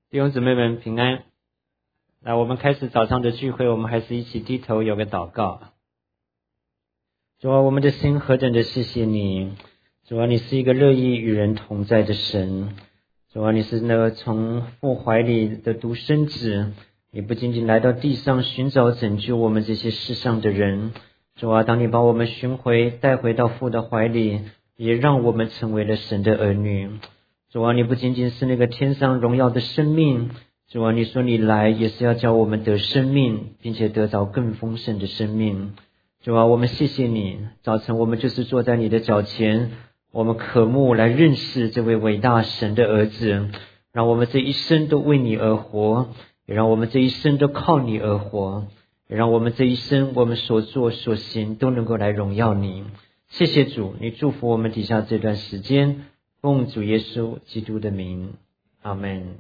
弟兄姊妹们平安。那我们开始早上的聚会，我们还是一起低头有个祷告。主啊，我们的心何等的谢谢你，主啊，你是一个乐意与人同在的神，主啊，你是那个从父怀里的独生子，你不仅仅来到地上寻找拯救我们这些世上的人，主啊，当你把我们寻回带回到父的怀里，也让我们成为了神的儿女。主啊，你不仅仅是那个天上荣耀的生命，主啊，你说你来也是要叫我们得生命，并且得到更丰盛的生命。主啊，我们谢谢你，早晨我们就是坐在你的脚前，我们渴慕来认识这位伟大神的儿子，让我们这一生都为你而活，也让我们这一生都靠你而活，也让我们这一生我们所做所行都能够来荣耀你。谢谢主，你祝福我们底下这段时间，奉主耶稣基督的名，阿们。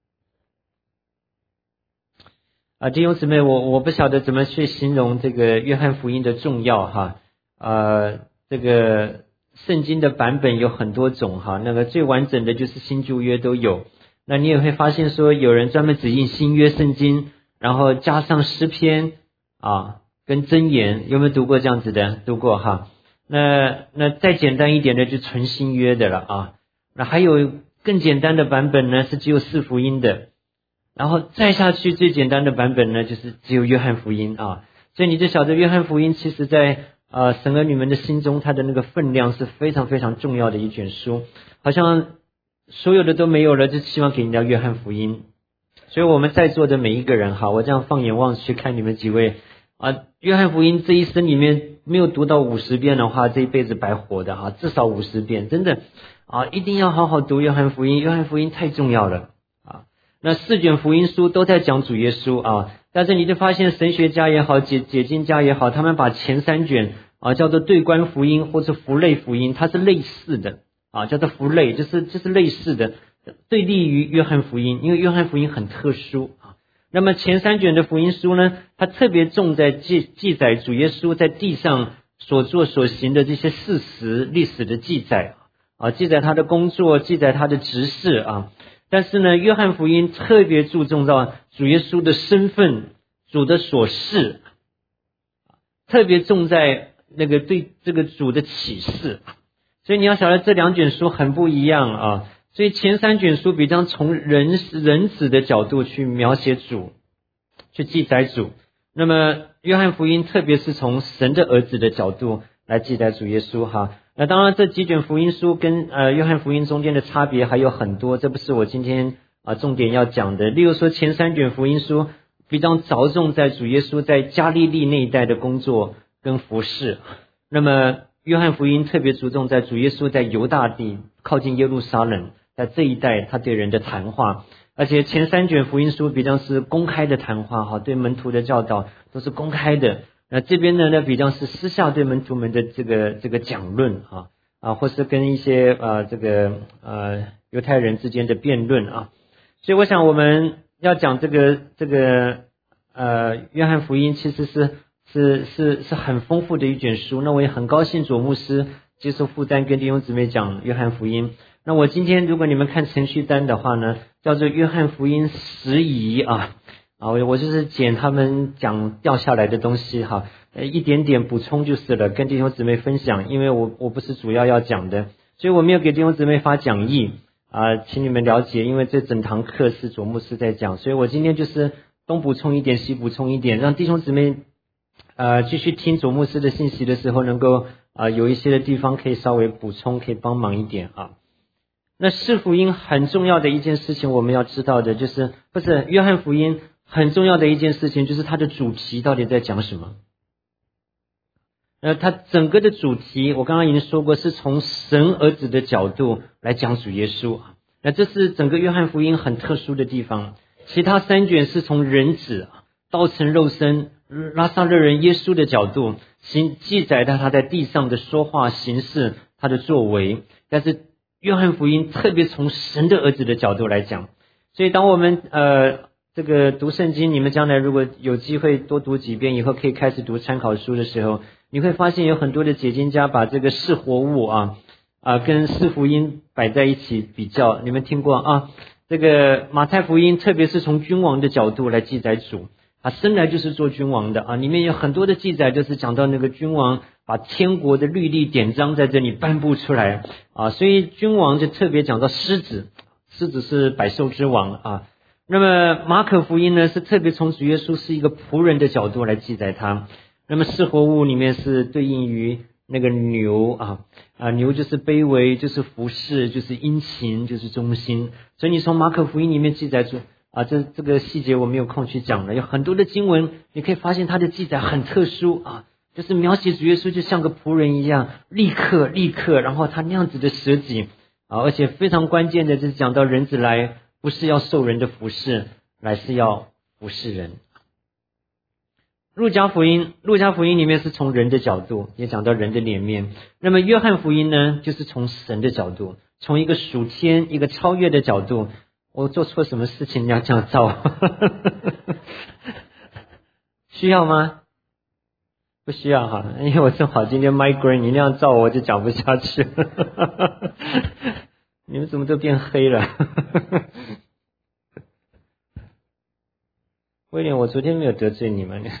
弟兄姊妹，我不晓得怎么去形容这个约翰福音的重要哈。这个圣经的版本有很多种哈，那个最完整的就是新旧约都有。那你也会发现说，有人专门只印新约圣经，然后加上诗篇跟箴言，有没有读过这样子的？读过哈。那再简单一点的就纯新约的了啊。那还有更简单的版本呢，是只有四福音的。然后再下去最简单的版本呢，就是只有约翰福音啊。所以你就晓得约翰福音其实在神儿女们的心中，它的那个分量是非常非常重要的一卷书。好像所有的都没有了，就希望给你到约翰福音。所以我们在座的每一个人哈，我这样放眼望去看你们几位约翰福音这一生里面没有读到50遍的话，这一辈子白活的至少50遍，真的一定要好好读约翰福音。约翰福音太重要了那4卷福音书都在讲主耶稣但是你就发现神学家也好，解经家也好，他们把前3卷叫做对观福音或者福类福音，它是类似的叫做福类，就是类似的，对立于约翰福音，因为约翰福音很特殊那么前3卷的福音书呢，它特别重在记载主耶稣在地上所做所行的这些事实历史的记载记载他的工作，记载他的职事但是呢，约翰福音特别注重到主耶稣的身份，主的所事，特别重在那个对这个主的启示。所以你要晓得这2卷书很不一样所以前3卷书比较从人子的角度去描写主，去记载主。那么约翰福音特别是从神的儿子的角度来记载主耶稣那当然这几卷福音书跟约翰福音中间的差别还有很多，这不是我今天重点要讲的。例如说前3卷福音书比较着重在主耶稣在加利利那一带的工作跟服事，那么约翰福音特别注重在主耶稣在犹大地靠近耶路撒冷，在这一带他对人的谈话，而且前3卷福音书比较是公开的谈话对门徒的教导都是公开的。那这边呢比较是私下对门徒们的这个讲论或是跟一些犹太人之间的辩论所以我想我们要讲这个约翰福音其实是很丰富的一卷书。那我也很高兴左牧师接受负担跟弟兄姊妹讲约翰福音。那我今天如果你们看程序单的话呢，叫做约翰福音拾遗我就是捡他们讲掉下来的东西一点点补充就是了，跟弟兄姊妹分享，因为我不是主要讲的，所以我没有给弟兄姊妹发讲义请你们了解，因为这整堂课是左牧师在讲，所以我今天就是东补充一点西补充一点，让弟兄姊妹继续听左牧师的信息的时候能够有一些的地方可以稍微补充，可以帮忙一点那四福音很重要的一件事情我们要知道的就是约翰福音很重要的一件事情就是它的主题到底在讲什么。它整个的主题我刚刚已经说过，是从神儿子的角度来讲主耶稣那这是整个约翰福音很特殊的地方。其他3卷是从人子道成肉身拉撒勒人耶稣的角度记载他在地上的说话行事，他的作为，但是约翰福音特别从神的儿子的角度来讲。所以当我们这个读圣经，你们将来如果有机会多读几遍，以后可以开始读参考书的时候，你会发现有很多的解经家把这个是活物跟四福音摆在一起比较。你们听过这个马太福音特别是从君王的角度来记载主，他生来就是做君王的啊，里面有很多的记载，就是讲到那个君王把天国的律例典章在这里颁布出来啊，所以君王就特别讲到狮子是百兽之王啊。那么马可福音呢，是特别从主耶稣是一个仆人的角度来记载他。那么四活物里面是对应于那个牛牛就是卑微，就是服侍，就是殷勤，就是忠心。所以你从马可福音里面记载出这个细节我没有空去讲了，有很多的经文你可以发现它的记载很特殊啊，就是描写主耶稣就像个仆人一样，立刻，然后他那样子的舍己而且非常关键的就是讲到人子来不是要受人的服侍，来是要服侍人。路加福音里面是从人的角度，也讲到人的脸面。那么约翰福音呢，就是从神的角度，从一个属天一个超越的角度。我做错什么事情你要这样照需要吗？不需要哈，因为我正好今天 migraine， 你那样照我就讲不下去你们怎么都变黑了威廉，我昨天没有得罪你们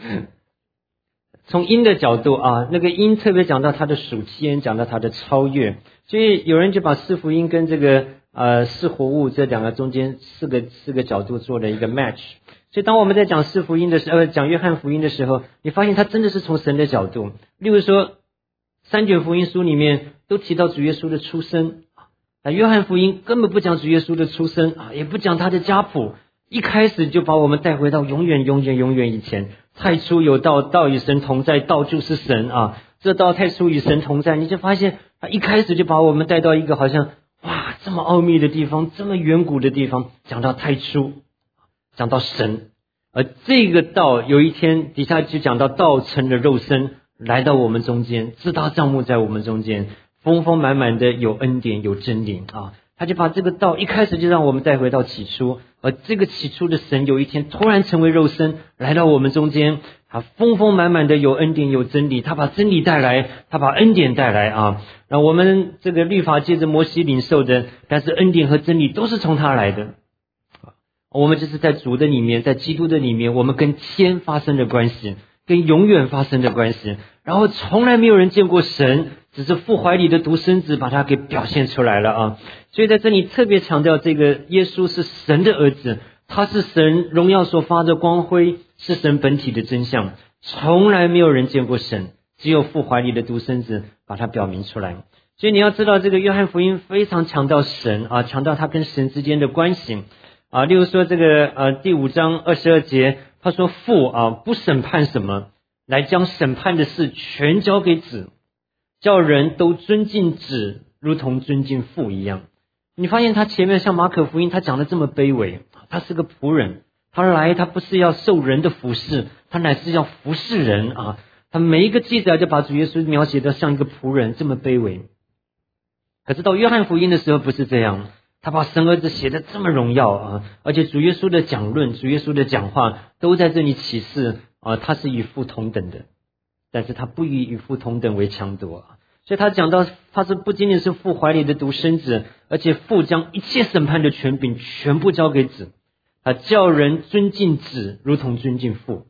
从因的角度那个因特别讲到他的属天，讲到他的超越，所以有人就把四福音跟这个四活物这两个中间四个角度做了一个 match。 所以当我们在讲四福音的时候，讲约翰福音的时候，你发现他真的是从神的角度。例如说三卷福音书里面都提到主耶稣的出生，约翰福音根本不讲主耶稣的出生也不讲他的家谱，一开始就把我们带回到永远以前。太初有道，道与神同在，道就是神这道太初与神同在，你就发现他一开始就把我们带到一个好像这么奥秘的地方，这么远古的地方，讲到太初，讲到神。而这个道有一天底下就讲到道成了肉身，来到我们中间，自搭帐幕在我们中间，丰丰满满的有恩典有真理他就把这个道一开始就让我们带回到起初，而这个起初的神有一天突然成为肉身来到我们中间，他丰丰满满的有恩典有真理，他把真理带来，他把恩典带来那我们这个律法借着摩西领受的，但是恩典和真理都是从他来的。我们就是在主的里面，在基督的里面，我们跟天发生的关系，跟永远发生的关系，然后从来没有人见过神，只是父怀里的独生子把他给表现出来了所以在这里特别强调这个耶稣是神的儿子，他是神荣耀所发的光辉，是神本体的真相，从来没有人见过神，只有父怀里的独生子把他表明出来。所以你要知道这个约翰福音非常强调神强调他跟神之间的关系例如说这个第5章22节，他说父不审判什么，来将审判的事全交给子，叫人都尊敬子如同尊敬父一样。你发现他前面像马可福音他讲的这么卑微，他是个仆人，他不是要受人的服侍，他乃是要服侍人他每一个记载就把主耶稣描写的像一个仆人这么卑微。可是到约翰福音的时候不是这样，他把神儿子写得这么荣耀而且主耶稣的讲论，主耶稣的讲话都在这里启示他是与父同等的，但是他不以与父同等为强夺所以他讲到他是不仅仅是父怀里的独生子，而且父将一切审判的权柄全部交给子，他叫人尊敬子如同尊敬父。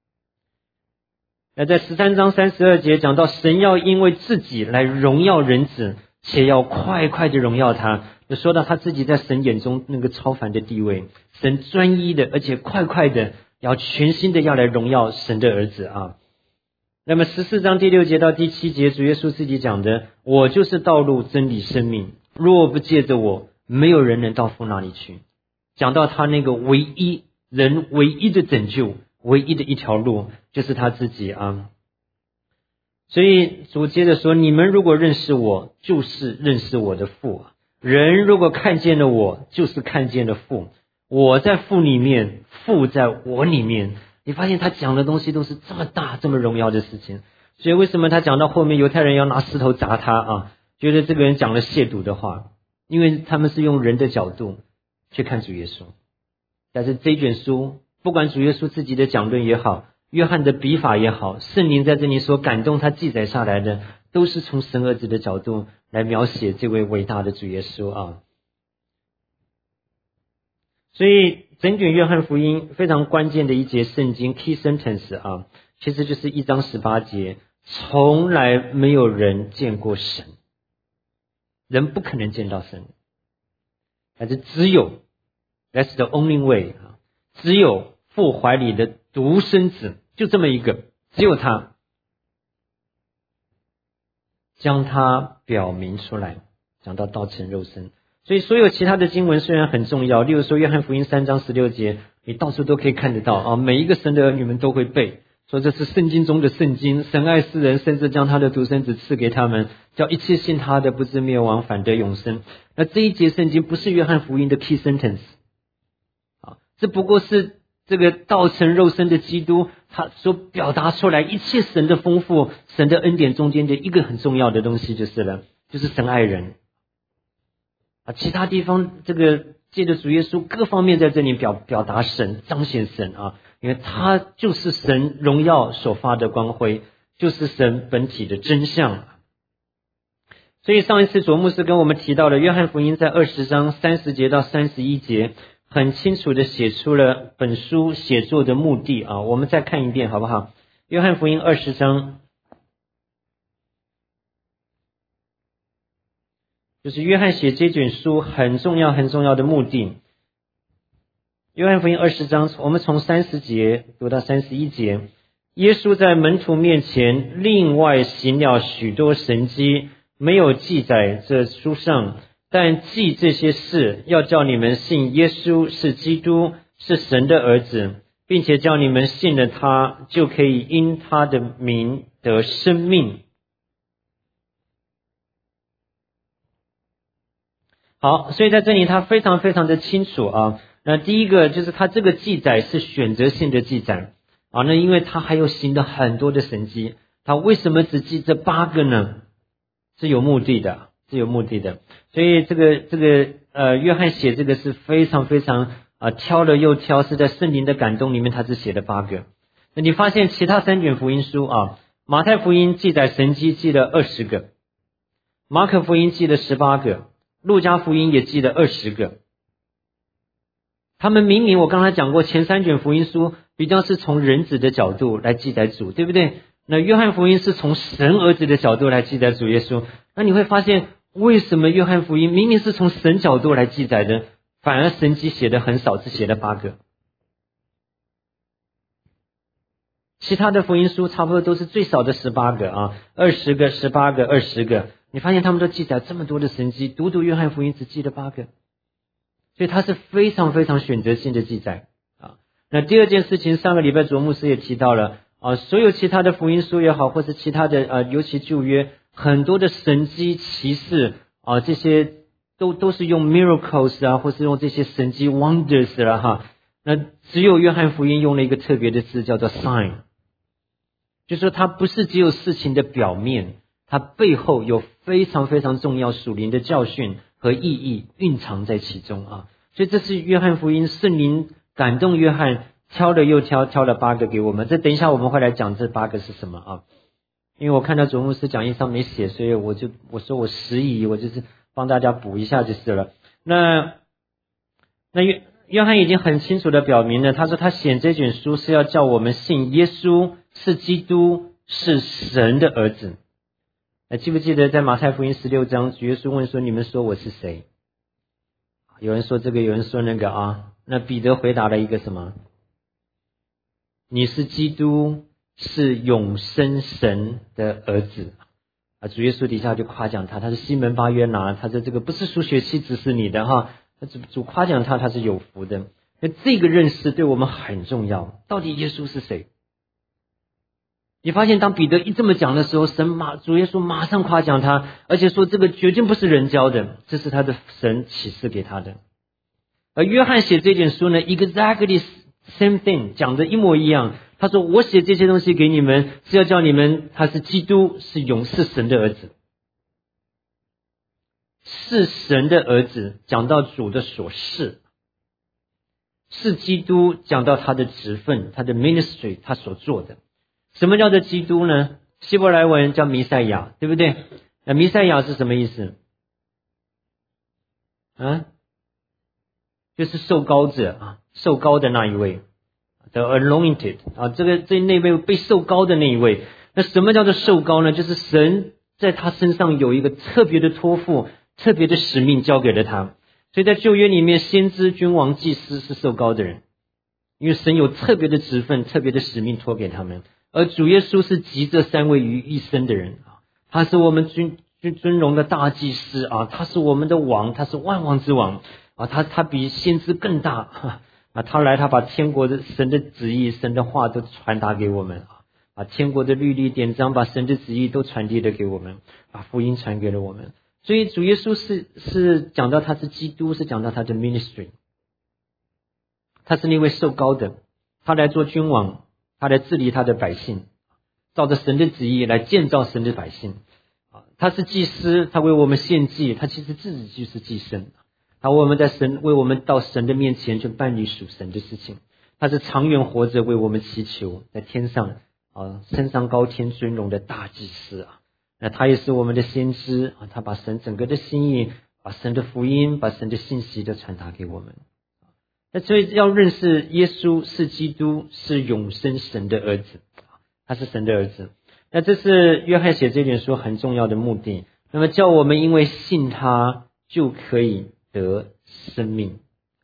那在13章32节讲到神要因为自己来荣耀人子，且要快快的荣耀他，就说到他自己在神眼中那个超凡的地位，神专一的而且快快的要全心的要来荣耀神的儿子那么14章第6节到第7节，主耶稣自己讲的，我就是道路真理生命，若不借着我，没有人能到父那里去。讲到他那个唯一的拯救，唯一的一条路就是他自己所以主接着说，你们如果认识我，就是认识我的父人如果看见了我，就是看见了父，我在父里面，父在我里面。你发现他讲的东西都是这么大这么荣耀的事情，所以为什么他讲到后面犹太人要拿石头砸他觉得这个人讲了亵渎的话，因为他们是用人的角度去看主耶稣。但是这一卷书不管主耶稣自己的讲论也好，约翰的笔法也好，圣灵在这里所感动他记载下来的，都是从神儿子的角度来描写这位伟大的主耶稣所以整卷约翰福音非常关键的一节圣经 key sentence 啊，其实就是1章18节，从来没有人见过神，人不可能见到神，但是只有 that's the only way 啊，只有父怀里的独生子，就这么一个，只有他将他表明出来，讲到道成肉身。所以所有其他的经文虽然很重要，例如说约翰福音3章16节，你到处都可以看得到啊，每一个神的儿女们都会背，说这是圣经中的圣经，神爱世人，甚至将他的独生子赐给他们，叫一切信他的不至灭亡，反得永生。那这一节圣经不是约翰福音的 key sentence 啊，这不过是这个道成肉身的基督他所表达出来一切神的丰富，神的恩典中间的一个很重要的东西就是了，就是神爱人啊，其他地方这个借着主耶稣各方面在这里表达神，彰显神啊，因为他就是神荣耀所发的光辉，就是神本体的真相。所以上一次卓牧师跟我们提到了约翰福音在20章30节到31节很清楚的写出了本书写作的目的啊，我们再看一遍好不好？约翰福音20章就是约翰写这卷书很重要的目的。约翰福音20章，我们从30节读到31节，耶稣在门徒面前另外行了许多神迹，没有记在这书上，但记这些事，要叫你们信耶稣是基督，是神的儿子，并且叫你们信了他，就可以因他的名得生命。好，所以在这里他非常的清楚啊。那第一个就是他这个记载是选择性的记载啊，那因为他还有行的很多的神迹，他为什么只记这8个呢？是有目的的。所以这个约翰写这个是非常挑了又挑，是在圣灵的感动里面他只写了8个。那你发现其他3卷福音书啊，马太福音记载神迹记了20个，马可福音记了18个，路加福音也记了20个。他们明明我刚才讲过，前3卷福音书比较是从人子的角度来记载主，对不对？那约翰福音是从神儿子的角度来记载主耶稣。那你会发现为什么约翰福音明明是从神角度来记载的，反而神迹写的很少，只写了8个。其他的福音书差不多都是最少的18个啊，20个、18个、20个。你发现他们都记载这么多的神迹，独约翰福音只记了8个。所以它是非常选择性的记载啊。那第二件事情，上个礼拜卓牧师也提到了啊，所有其他的福音书也好，或者其他的尤其旧约很多的神迹奇事啊，这些都是用 miracles 啊，或是用这些神迹 wonders 啦哈。那只有约翰福音用了一个特别的字叫做 sign， 就是说它不是只有事情的表面，它背后有非常重要属灵的教训和意义蕴藏在其中啊。所以这是约翰福音圣灵感动约翰挑了又挑了8个给我们。这等一下我们会来讲这8个是什么啊。因为我看到卓牧师讲义上没写，所以我说我实疑，我就是帮大家补一下就是了。那约翰已经很清楚的表明了，他说他写这卷书是要叫我们信耶稣是基督，是神的儿子。记不记得在马太福音16章，主耶稣问说，你们说我是谁？有人说这个，有人说那个啊。那彼得回答了一个什么？你是基督，是永生神的儿子啊。主耶稣底下就夸奖他，他是西门巴约拿，他说这个不是属血气指示你的哈，主夸奖他是有福的。那这个认识对我们很重要，到底耶稣是谁？你发现当彼得一这么讲的时候，主耶稣马上夸奖他，而且说这个绝对不是人教的，这是他的神启示给他的。而约翰写这卷书呢 exactly same thing， 讲的一模一样。他说我写这些东西给你们是要叫你们他是基督，是神的儿子，是神的儿子，讲到主的所事，是基督，讲到他的职分，他的 ministry， 他所做的。什么叫做基督呢？希伯来文叫弥赛亚，对不对？那弥赛亚是什么意思啊？ 就是受膏者啊，受膏的那一位 ，the anointed 啊，那位被受膏的那一位。那什么叫做受膏呢？就是神在他身上有一个特别的托付，特别的使命交给了他。所以在旧约里面，先知、君王、祭司是受膏的人，因为神有特别的职分、特别的使命托给他们。而主耶稣是集这三位于一身的人啊，他是我们尊荣的大祭司啊，他是我们的王，他是万王之王啊，他比先知更大啊，他把天国的神的旨意、神的话都传达给我们啊，天国的律例典章把神的旨意都传递了给我们，把福音传给了我们。所以主耶稣是讲到他是基督，是讲到他的 ministry， 他是那位受膏的，他来做君王，他来治理他的百姓，照着神的旨意来建造神的百姓啊。他是祭司，他为我们献祭，他其实自己就是祭牲，他为我们到神的面前去办理属神的事情。他是长远活着为我们祈求，在天上啊升上高天尊荣的大祭司啊。那他也是我们的先知啊，他把神整个的心意，把神的福音，把神的信息都传达给我们。那所以要认识耶稣是基督，是永生神的儿子，他是神的儿子。那这是约翰写这本书很重要的目的。那么叫我们因为信他就可以得生命。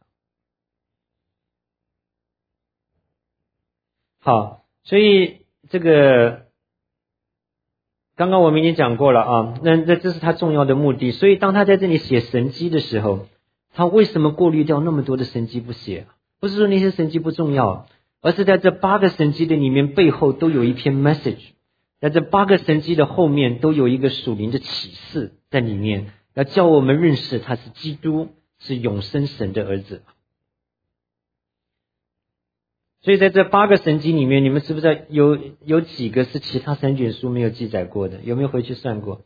好，所以这个刚刚我们已经讲过了啊，那这是他重要的目的。所以当他在这里写神迹的时候，他为什么过滤掉那么多的神迹不写？不是说那些神迹不重要，而是在这8个神迹的里面，背后都有一篇 message， 在这8个神迹的后面都有一个属灵的启示在里面，要叫我们认识他是基督，是永生神的儿子。所以在这8个神迹里面，你们知不知道有几个是其他3卷书没有记载过的？有没有回去算过？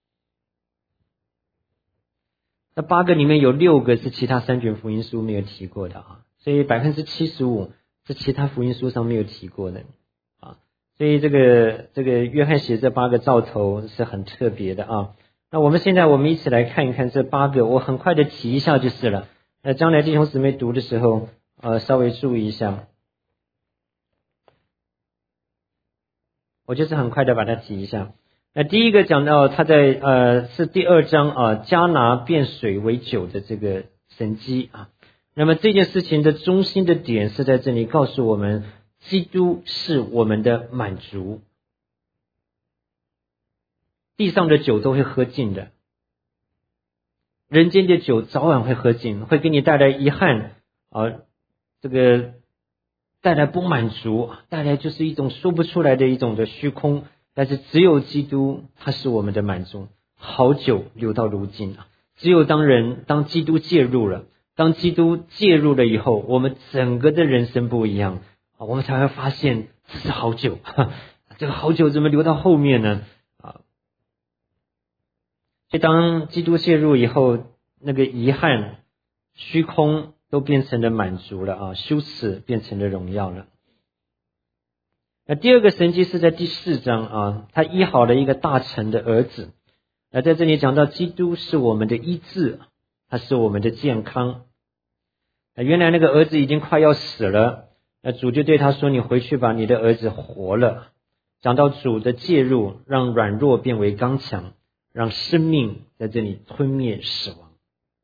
那8个里面有6个是其他3卷福音书没有提过的啊，所以 75% 是其他福音书上没有提过的啊。所以这个约翰写这8个兆头是很特别的啊。那我们一起来看一看这8个，我很快的提一下就是了。将来弟兄姊妹读的时候稍微注意一下。我就是很快的把它提一下。那第一个讲到他在是第2章啊，迦拿变水为酒的这个神迹啊。那么这件事情的中心的点是在这里告诉我们，基督是我们的满足。地上的酒都会喝尽的，人间的酒早晚会喝尽，会给你带来遗憾啊，这个带来不满足，带来就是一种说不出来的一种的虚空。但是只有基督，他是我们的满足。好酒留到如今啊！只有当基督介入了，当基督介入了以后，我们整个的人生不一样啊，我们才会发现这是好酒，这个好酒怎么留到后面呢？啊，所以当基督介入以后，那个遗憾、虚空都变成了满足了啊，羞耻变成了荣耀了。那第2个神迹是在第4章啊，他医好了一个大臣的儿子。那在这里讲到基督是我们的医治，他是我们的健康。原来那个儿子已经快要死了，那主就对他说，你回去吧，你的儿子活了。讲到主的介入，让软弱变为刚强，让生命在这里吞灭死亡。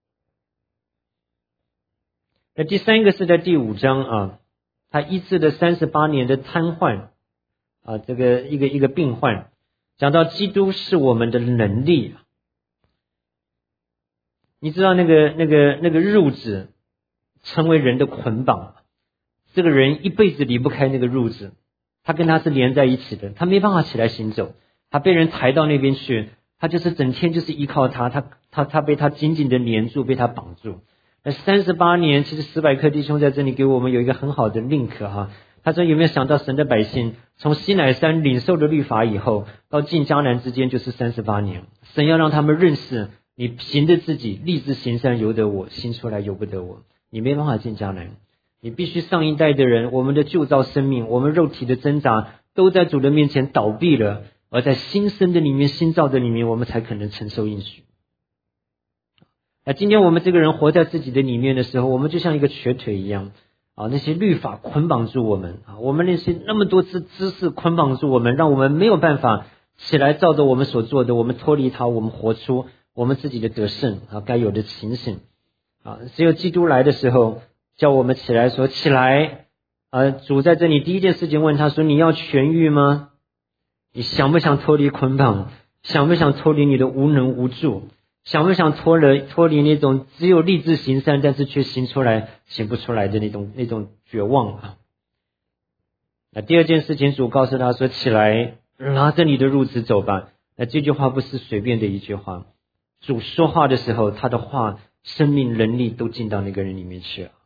那第3个是在第5章啊，他医治了38年的瘫褥啊，这个一个病患。讲到基督是我们的能力，你知道那个褥子成为人的捆绑，这个人一辈子离不开那个褥子，他跟他是连在一起的，他没办法起来行走，他被人抬到那边去，他就是整天就是依靠他被他紧紧的黏住，被他绑住。那38年，其实史百克弟兄在这里给我们有一个很好的 link 哈。他说有没有想到神的百姓从西乃山领受了律法以后，到进迦南之间就是38年，神要让他们认识，你凭着自己立志行善由得我，行出来由不得我，你没办法进迦南。你必须上一代的人，我们的旧造生命，我们肉体的挣扎都在主的面前倒闭了，而在新生的里面，新造的里面，我们才可能承受应许。 今天我们这个人活在自己的里面的时候，我们就像一个瘸腿一样那些律法捆绑住我们我们那些那么多知识捆绑住我们，让我们没有办法起来照着我们所做的，我们脱离它，我们活出我们自己的得胜该有的情形只有基督来的时候，叫我们起来说起来主在这里第一件事情问他说，你要痊愈吗？你想不想脱离捆绑？想不想脱离你的无能无助？想不想脱离那种只有立志行善，但是却行不出来的那种绝望第二件事情，主告诉他说起来，拿着你的褥子走吧。这句话不是随便的一句话，主说话的时候，他的话生命能力都进到那个人里面去了。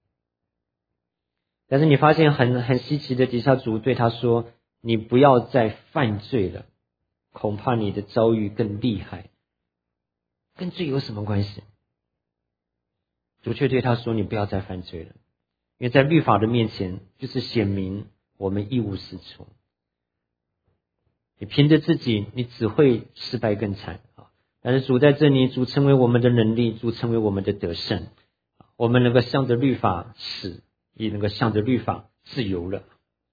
但是你发现很稀奇的，底下主对他说，你不要再犯罪了，恐怕你的遭遇更厉害。跟罪有什么关系？主却对他说，你不要再犯罪了，因为在律法的面前就是显明我们一无是处。你凭着自己，你只会失败更惨但是主在这里，主成为我们的能力，主成为我们的得胜，我们能够向着律法死，也能够向着律法自由了。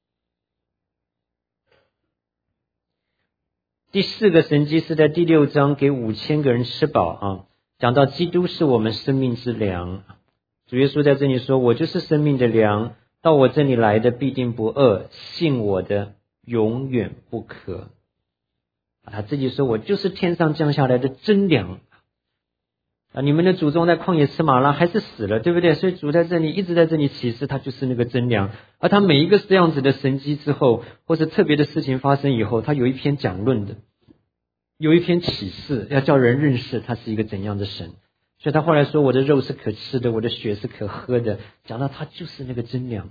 第4个神迹是在第6章给5000个人吃饱讲到基督是我们生命之粮。主耶稣在这里说，我就是生命的粮，到我这里来的必定不饿，信我的永远不渴他自己说，我就是天上降下来的真粮你们的祖宗在旷野吃玛拉还是死了，对不对？所以主在这里一直在这里启示，他就是那个真粮。而他每一个这样子的神迹之后，或者特别的事情发生以后，他有一篇讲论的，有一篇启示，要叫人认识他是一个怎样的神。所以他后来说，我的肉是可吃的，我的血是可喝的，讲到他就是那个真粮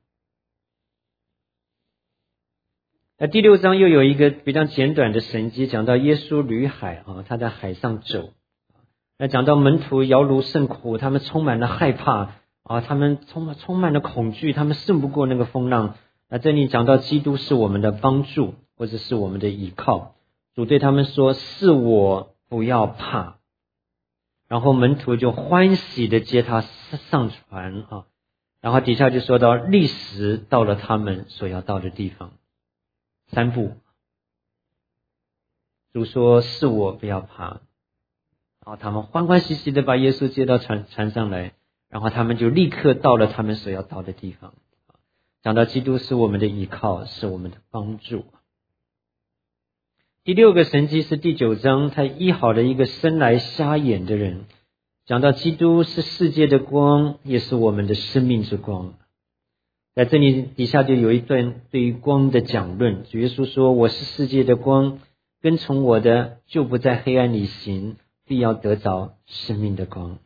第6章又有一个比较简短的神迹，讲到耶稣旅海他在海上走。讲到门徒摇橹甚苦，他们充满了害怕他们充满了恐惧，他们胜不过那个风浪。这里讲到基督是我们的帮助，或者是我们的依靠。主对他们说，是我，不要怕。然后门徒就欢喜的接他上船然后底下就说到，立时到了他们所要到的地方。3步，主说是我，不要怕。他们欢欢喜喜的把耶稣接到船上来，然后他们就立刻到了他们所要到的地方。讲到基督是我们的依靠，是我们的帮助。第6个神迹是第9章，他医好了一个生来瞎眼的人。讲到基督是世界的光，也是我们的生命之光。在这里底下就有一段对于光的讲论。主耶稣说，我是世界的光，跟从我的就不在黑暗里行，必要得着生命的光。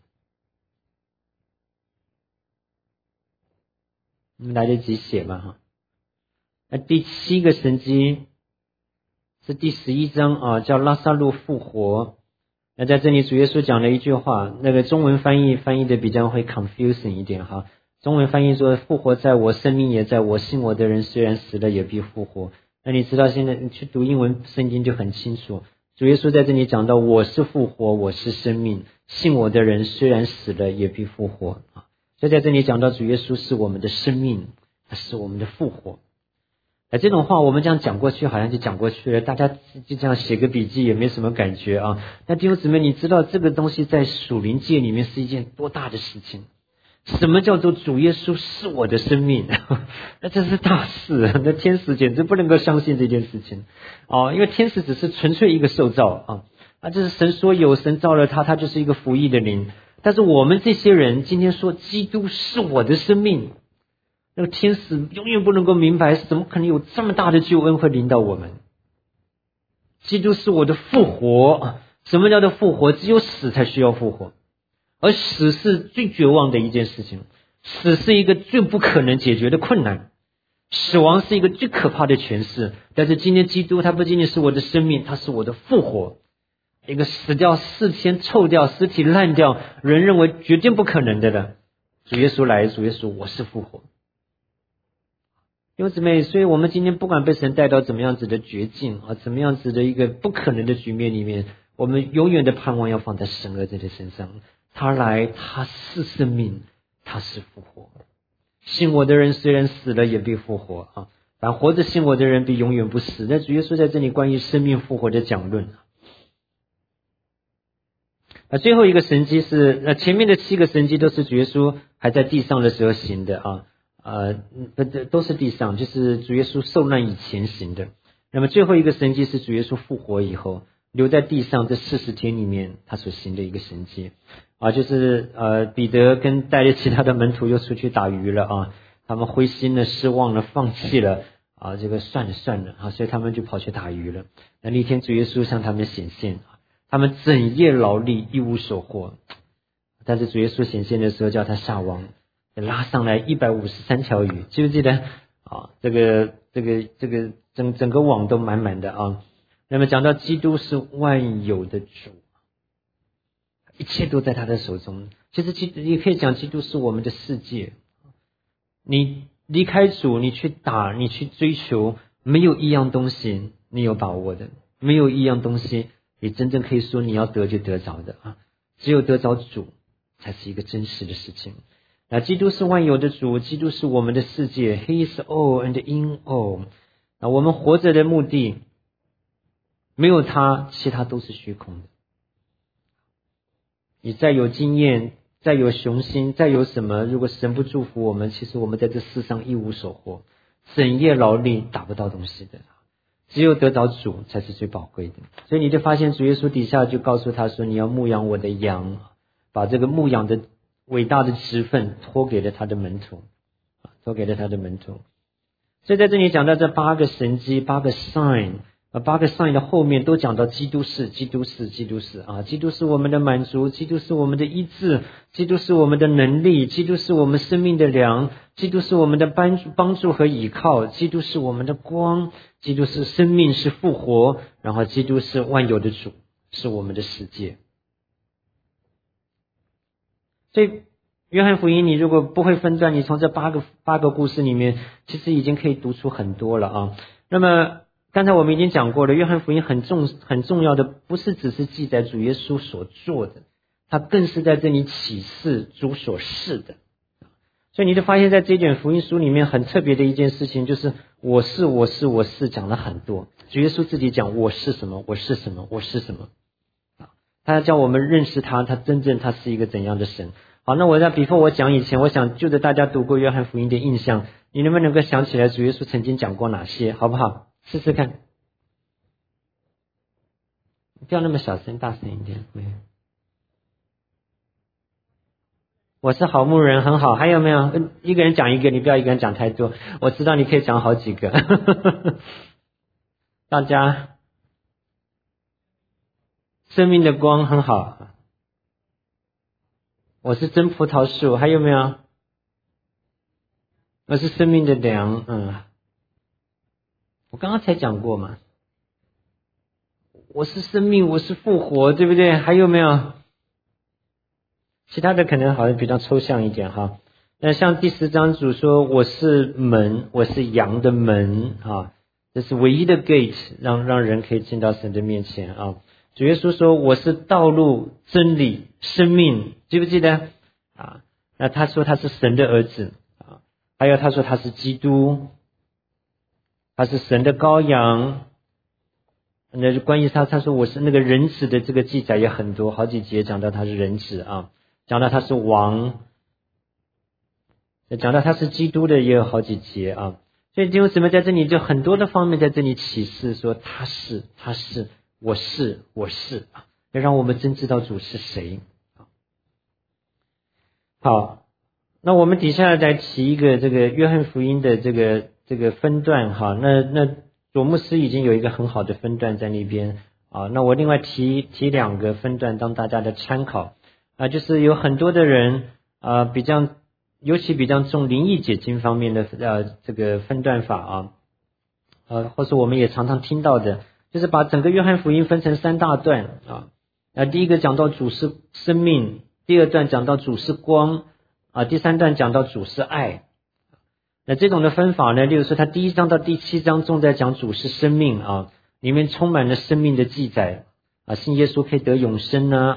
你们来得及写吗？第7个神迹是第11章叫拉撒路复活。在这里主耶稣讲了一句话，那个中文翻译的比较会 confusing 一点中文翻译说，复活在我，生命也在我，信我的人虽然死了也必复活。那你知道现在你去读英文圣经就很清楚，主耶稣在这里讲到，我是复活，我是生命，信我的人虽然死了也必复活所以在这里讲到主耶稣是我们的生命，他是我们的复活。这种话我们这样讲过去好像就讲过去了，大家就这样写个笔记也没什么感觉那弟兄姊妹，你知道这个东西在属灵界里面是一件多大的事情？什么叫做主耶稣是我的生命？那这是大事那天使简直不能够相信这件事情因为天使只是纯粹一个受造这是神说有，神造了他就是一个服役的灵。但是我们这些人今天说基督是我的生命，那个天使永远不能够明白，怎么可能有这么大的救恩会临到我们？基督是我的复活。什么叫做复活？只有死才需要复活，而死是最绝望的一件事情，死是一个最不可能解决的困难，死亡是一个最可怕的诠释。但是今天基督他不仅仅是我的生命，他是我的复活。一个死掉4天臭掉尸体烂掉，人认为绝对不可能的主耶稣来，主耶稣我是复活。弟兄姊妹，所以我们今天不管被神带到怎么样子的绝境怎么样子的一个不可能的局面里面， 我们永远的盼望要放在神儿子的身上。他来，他是生命，他是复活。信我的人虽然死了也必复活啊！反活着信我的人必永远不死。那主耶稣在这里关于生命复活的讲论。最后一个神迹是前面的7个神迹都是主耶稣还在地上的时候行的啊，都是地上，就是主耶稣受难以前行的。那么最后一个神迹是主耶稣复活以后留在地上这40天里面他所行的一个神迹啊，就是彼得跟带着其他的门徒又出去打鱼了啊，他们灰心了，失望了，放弃了啊，这个算了啊，所以他们就跑去打鱼了。那天主耶稣向他们显现，他们整夜劳力一无所获，但是主耶稣显现的时候叫他下网，拉上来153条鱼，记不记得啊？这个整个网都满满的啊。那么讲到基督是万有的主，一切都在他的手中。其实也可以讲基督是我们的世界。你离开主，你去打，你去追求，没有一样东西你有把握的，没有一样东西你真正可以说你要得就得着的啊！只有得着主才是一个真实的事情。那基督是万有的主，基督是我们的世界 ，He is all and in all。那我们活着的目的，没有他，其他都是虚空的。你再有经验，再有雄心，再有什么，如果神不祝福我们，其实我们在这世上一无所获，整夜劳力打不到东西的。只有得着主才是最宝贵的。所以你就发现主耶稣底下就告诉他说，你要牧养我的羊，把这个牧养的伟大的职分托给了他的门徒。所以在这里讲到这8个神迹，8个 sign，8个 sign 的后面都讲到基督是啊，基督是我们的满足，基督是我们的医治，基督是我们的能力，基督是我们生命的粮，基督是我们的帮助和依靠，基督是我们的光，基督是生命，是复活，然后基督是万有的主，是我们的世界。所以约翰福音你如果不会分段，你从这八个故事里面其实已经可以读出很多了啊。那么刚才我们已经讲过了，约翰福音很重要的不是只是记载主耶稣所做的，它更是在这里启示主所是的。所以你就发现在这一卷福音书里面很特别的一件事情，就是我是讲了很多。主耶稣自己讲我是什么，他要叫我们认识他真正他是一个怎样的神。好，那before我讲以前，我想就着大家读过约翰福音的印象，你能不能够想起来主耶稣曾经讲过哪些，好不好？试试看。不要那么小声，大声一点。我是好牧人，很好。还有没有？一个人讲一个，你不要一个人讲太多。我知道你可以讲好几个。大家，生命的光很好。我是真葡萄树，还有没有？我是生命的粮。我刚刚才讲过嘛。我是生命，我是复活，对不对？还有没有？其他的可能好像比较抽象一点哈。那像第10章主说我是门，我是羊的门啊，这是唯一的 gate， 让人可以进到神的面前啊。主耶稣说我是道路、真理、生命，记不记得啊？那他说他是神的儿子啊，还有他说他是基督，他是神的羔羊。那关于他说我是那个人子的这个记载也很多，好几节讲到他是人子啊，讲到他是王，讲到他是基督的也有好几节啊。所以弟兄姊妹在这里就很多的方面在这里启示说他是我是啊，要让我们真知道主是谁。好，那我们底下再提一个这个约翰福音的这个分段哈。那佐牧师已经有一个很好的分段在那边啊。那我另外提2个分段当大家的参考啊，就是有很多的人尤其比较重灵异解经方面的这个分段法啊，或是我们也常常听到的，就是把整个约翰福音分成3大段啊。第一个讲到主是生命，第2段讲到主是光啊，第3段讲到主是爱。那这种的分法呢，例如说他第1章到第7章重在讲主是生命啊，里面充满了生命的记载信耶稣可以得永生呢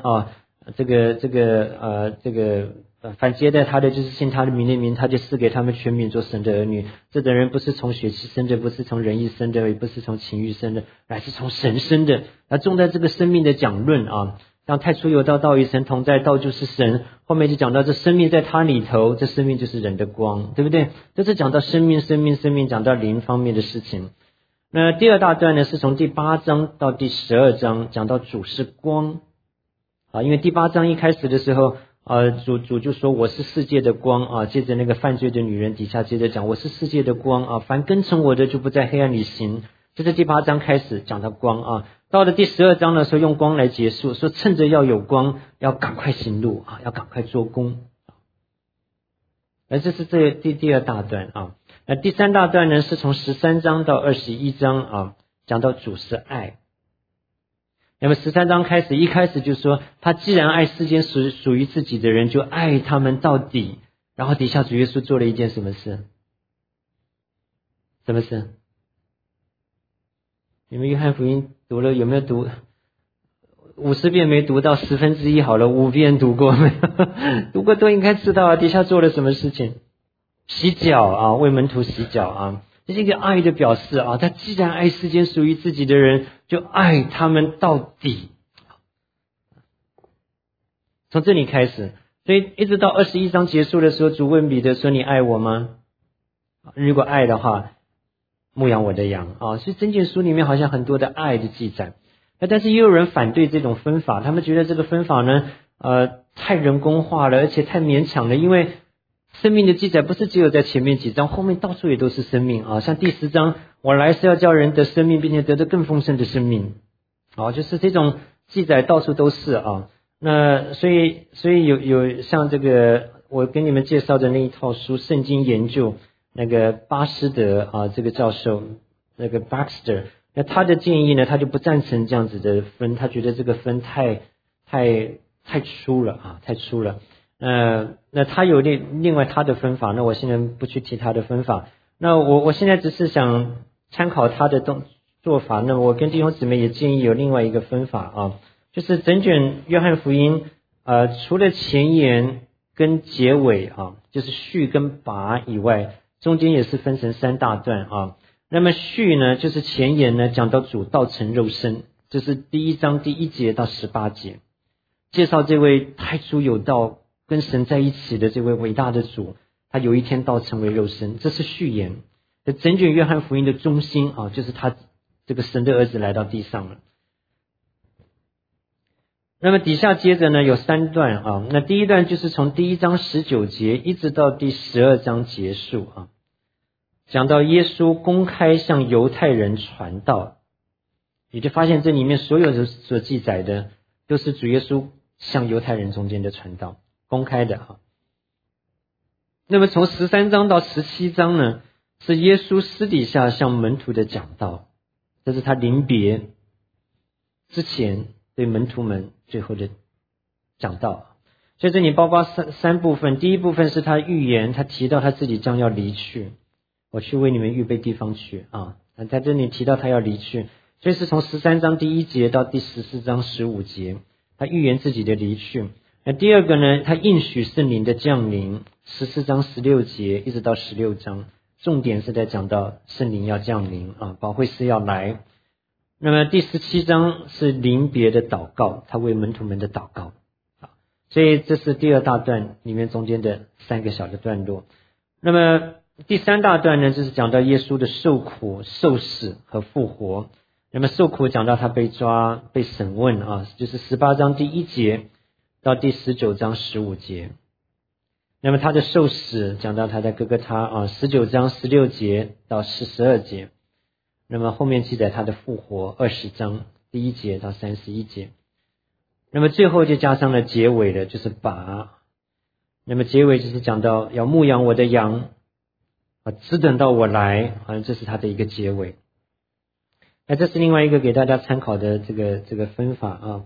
凡接待他的就是信他的名的名，他就赐给他们权柄做神的儿女。这等人不是从血气生的，不是从人意生的，也不是从情欲生的，乃是从神生的。重在这个生命的讲论像太初有道，道与神同在，道就是神。后面就讲到这生命在他里头，这生命就是人的光，对不对？这是讲到生命，讲到灵方面的事情。那第二大段呢，是从第8章到第12章，讲到主是光因为第8章一开始的时候主就说我是世界的光接着那个犯罪的女人底下接着讲我是世界的光凡跟从我的就不在黑暗里行。这是第8章开始讲到光到了第12章的时候用光来结束，说趁着要有光，要赶快行路要赶快做工这是第二大段那第3大段呢，是从13章到21章讲到主是爱。那么13章一开始就说他既然爱世间属于自己的人，就爱他们到底。然后底下主耶稣做了一件什么事？什么事？你们约翰福音读了有没有读？50遍没读到1/10好了，5遍读过没有？读过都应该知道底下做了什么事情？洗脚为门徒洗脚这是一个爱的表示他既然爱世间属于自己的人，就爱他们到底。从这里开始，所以一直到21章结束的时候，主问彼得说：“你爱我吗？如果爱的话，牧养我的羊所以箴言书里面好像很多的爱的记载。但是也有人反对这种分法，他们觉得这个分法呢太人工化了，而且太勉强了。因为生命的记载不是只有在前面几章，后面到处也都是生命像第10章，我来是要叫人得生命，并且得更丰盛的生命就是这种记载到处都是那所以有像这个我给你们介绍的那一套书圣经研究，那个巴斯德这个教授，那个 Baxter， 那他的建议呢，他就不赞成这样子的分，他觉得这个分太粗了太粗了。那他有另外他的分法，那我现在不去提他的分法。那我现在只是想参考他的做法。那我跟弟兄姊妹也建议有另外一个分法就是整卷约翰福音除了前言跟结尾就是序跟跋以外，中间也是分成3大段那么序呢，就是前言呢，讲到主道成肉身，这是第1章第1节到18节，介绍这位太初有道跟神在一起的这位伟大的主，他有一天道成为肉身，这是序言。整卷约翰福音的中心就是他这个神的儿子来到地上了。那么底下接着呢有3段那第一段就是从第1章19节一直到第12章结束讲到耶稣公开向犹太人传道，你就发现这里面所有的所记载的都是主耶稣向犹太人中间的传道，公开的那么从13章到17章呢，是耶稣私底下向门徒的讲道，这是他临别之前对门徒们最后的讲道。所以这里包括三部分，第一部分是他预言，他提到他自己将要离去，我去为你们预备地方去在这里提到他要离去，所以是从13章第1节到第14章15节，他预言自己的离去。那第二个呢，他应许圣灵的降临，14章16节一直到16章，重点是在讲到圣灵要降临保惠师要来。那么第17章是临别的祷告，他为门徒们的祷告所以这是第2大段里面中间的3个小的段落。那么第3大段呢，就是讲到耶稣的受苦、受死和复活。那么受苦讲到他被抓、被审问就是18章第1节到第19章15节。那么他的受死讲到他在哥哥他19章16节到42节。那么后面记载他的复活20章第1节到31节。那么最后就加上了结尾的，就是跋。那么结尾就是讲到要牧养我的羊只等到我来，好像这是他的一个结尾。那这是另外一个给大家参考的这个分法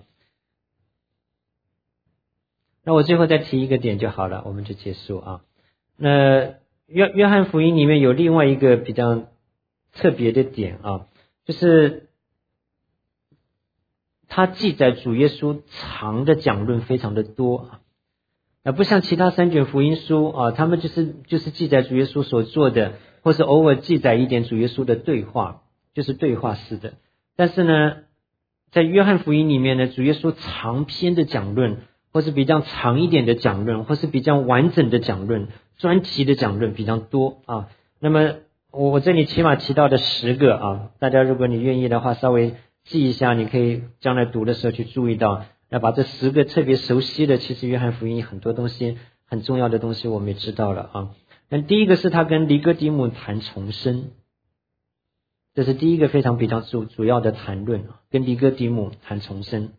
那我最后再提一个点就好了，我们就结束那约翰福音里面有另外一个比较特别的点就是他记载主耶稣长的讲论非常的多，不像其他3卷福音书他们就是记载主耶稣所做的，或是偶尔记载一点主耶稣的对话，就是对话式的。但是呢，在约翰福音里面呢，主耶稣长篇的讲论，或是比较长一点的讲论，或是比较完整的讲论，专题的讲论比较多那么我这里起码提到的10个大家如果你愿意的话，稍微记一下，你可以将来读的时候去注意到，要把这10个特别熟悉的，其实约翰福音很多东西很重要的东西我们也知道了那第一个是他跟尼哥底母谈重生，这是第一个非常比较主要的谈论，跟尼哥底母谈重生。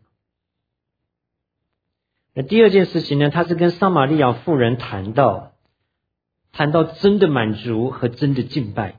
那第二件事情呢，他是跟撒玛利亚妇人谈到真的满足和真的敬拜。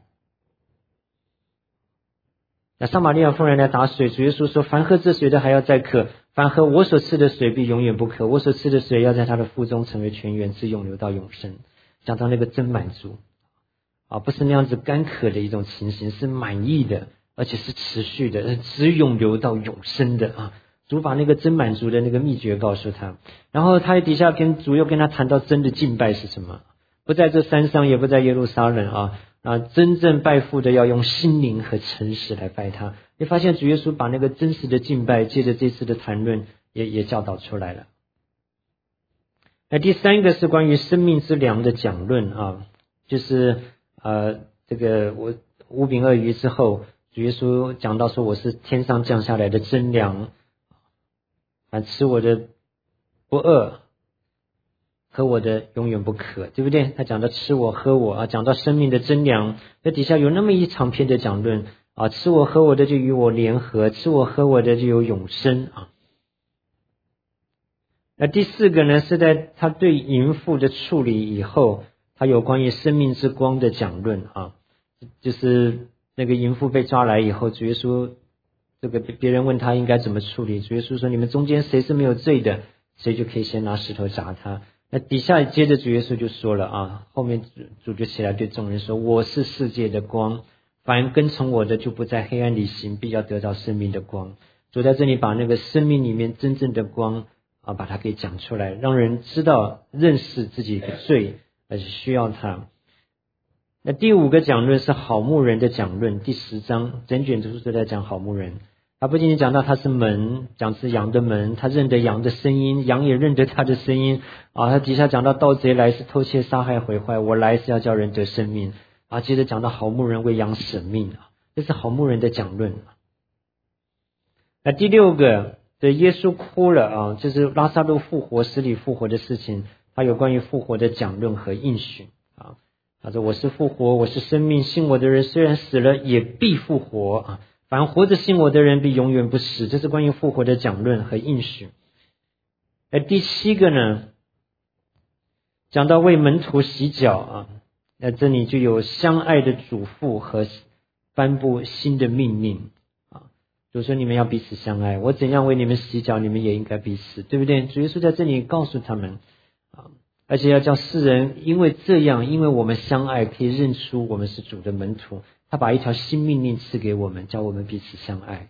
那撒玛利亚妇人来打水，主耶稣说，凡喝这水的还要再渴，凡喝我所赐的水必永远不渴，我所赐的水要在他的腹中成为泉源，自涌流到永生。讲到那个真满足不是那样子干渴的一种情形，是满意的，而且是持续的，只涌流到永生的主把那个真满足的那个秘诀告诉他，然后他底下主又跟他谈到真的敬拜是什么，不在这山上，也不在耶路撒冷真正拜父的要用心灵和诚实来拜他。你发现主耶稣把那个真实的敬拜借着这次的谈论也教导出来了。那第3个是关于生命之粮的讲论就是这个我5饼2鱼之后，主耶稣讲到说，我是天上降下来的真粮，吃我的不饿，喝我的永远不渴，对不对？他讲到吃我喝我讲到生命的真粮，这底下有那么一长篇的讲论吃我喝我的就与我联合，吃我喝我的就有永生那第4个呢，是在他对淫妇的处理以后，他有关于生命之光的讲论就是那个淫妇被抓来以后，主耶稣这个别人问他应该怎么处理，主耶稣说，你们中间谁是没有罪的，谁就可以先拿石头砸他。那底下接着主耶稣就说了后面主就起来对众人说，我是世界的光，凡跟从我的就不在黑暗里行，必要得到生命的光。主在这里把那个生命里面真正的光把它给讲出来，让人知道认识自己的罪，而且需要他。那第5个讲论是好牧人的讲论，第10章整卷都是在讲好牧人。他不仅仅讲到他是门，讲是羊的门，他认得羊的声音，羊也认得他的声音他底下讲到盗贼来是偷窃杀害毁坏，我来是要叫人得生命接着讲到好牧人为羊舍命这是好牧人的讲论那第6个对耶稣哭了就是拉撒路复活死里复活的事情，他有关于复活的讲论和应许他说，我是复活，我是生命，信我的人虽然死了也必复活凡活着信我的人必永远不死，这是关于复活的讲论和应许。而第7个呢，讲到为门徒洗脚那这里就有相爱的嘱咐和颁布新的命令主说你们要彼此相爱，我怎样为你们洗脚，你们也应该彼此，对不对？主耶稣在这里告诉他们而且要叫世人因为这样，因为我们相爱可以认出我们是主的门徒，他把一条新命令赐给我们，叫我们彼此相爱。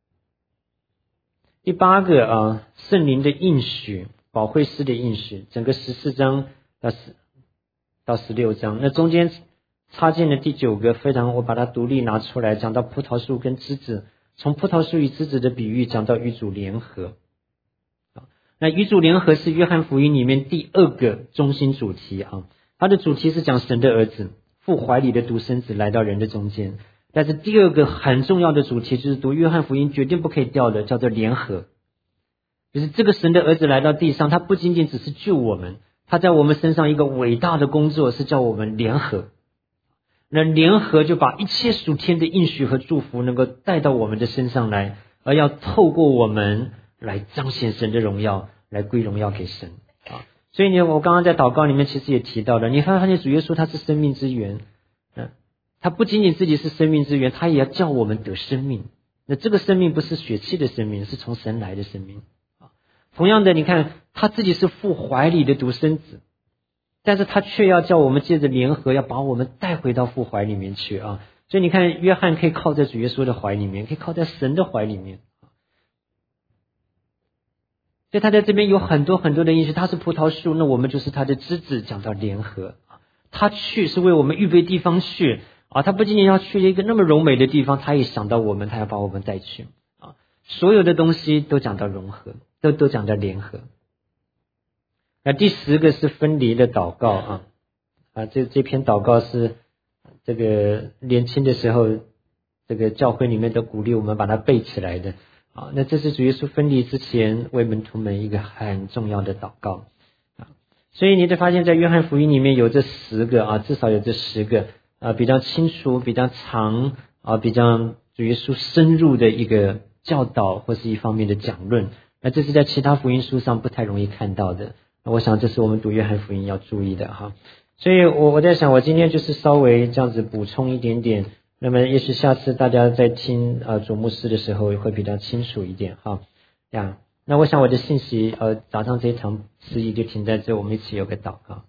第8个圣灵的应许，保惠师的应许，整个14章到16章，那中间插进了第9个，非常我把它独立拿出来，讲到葡萄树跟枝子，从葡萄树与枝子的比喻讲到与主联合那与主联合是约翰福音里面第2个中心主题它的主题是讲神的儿子父怀里的独生子来到人的中间，但是第2个很重要的主题就是读约翰福音绝对不可以掉的，叫做联合，就是这个神的儿子来到地上，他不仅仅只是救我们，他在我们身上一个伟大的工作是叫我们联合，那联合就把一切属天的应许和祝福能够带到我们的身上来，而要透过我们来彰显神的荣耀，来归荣耀给神所以呢，我刚刚在祷告里面其实也提到了，你会发现主耶稣他是生命之源他不仅仅自己是生命之源，他也要叫我们得生命，那这个生命不是血气的生命，是从神来的生命同样的，你看他自己是父怀里的独生子，但是他却要叫我们借着联合要把我们带回到父怀里面去所以你看约翰可以靠在主耶稣的怀里面，可以靠在神的怀里面所以他在这边有很多很多的应许，他是葡萄树，那我们就是他的枝子，讲到联合。他去是为我们预备地方去啊，他不仅仅要去一个那么柔美的地方，他也想到我们，他要把我们带去啊。所有的东西都讲到融合，都讲到联合。那第10个是分离的祷告这篇祷告是这个年轻的时候这个教会里面都鼓励我们把它背起来的啊。那这是主耶稣分离之前为门徒们一个很重要的祷告啊。所以你会发现在约翰福音里面有这10个至少有这10个比较清楚、比较长比较主耶稣深入的一个教导或是一方面的讲论。那这是在其他福音书上不太容易看到的。我想这是我们读约翰福音要注意的哈。所以我在想，我今天就是稍微这样子补充一点点，那么也许下次大家在听主牧师的时候会比较清楚一点哈。那我想我的信息早上这一堂司仪就停在这，我们一起有个祷告。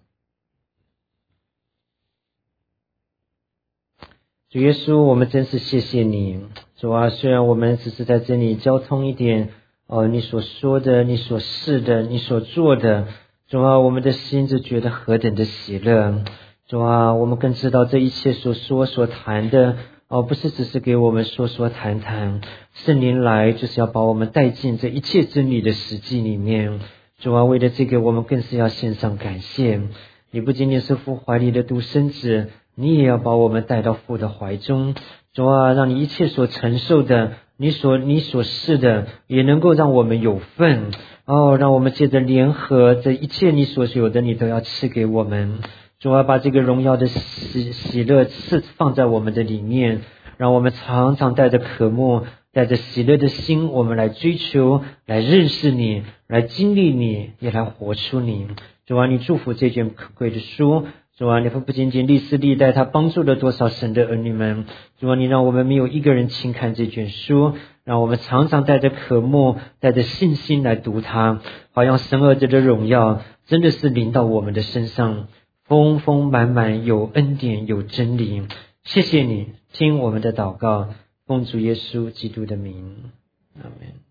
主耶稣，我们真是谢谢你，主啊，虽然我们只是在这里交通一点你所说的、你所示的、你所做的，主啊，我们的心就觉得何等的喜乐。主啊，我们更知道这一切所说所谈的不是只是给我们说说谈谈，圣灵来就是要把我们带进这一切真理的实际里面。主啊，为了这个我们更是要献上感谢。你不仅仅是父怀里的独生子，你也要把我们带到父的怀中。主啊，让你一切所承受的，你所示的，也能够让我们有份让我们借着联合，这一切你所有的你都要赐给我们。主啊，把这个荣耀的喜乐放在我们的里面，让我们常常带着渴慕，带着喜乐的心，我们来追求，来认识你，来经历你，也来活出你。主啊，你祝福这卷可贵的书。主啊，你不仅仅历世历代他帮助了多少神的儿女们。主啊，你让我们没有一个人轻看这卷书，让我们常常带着渴慕，带着信心来读它，好让神儿子的荣耀真的是临到我们的身上，丰丰满满，有恩典，有真理。谢谢你听我们的祷告，奉主耶稣基督的名，阿们。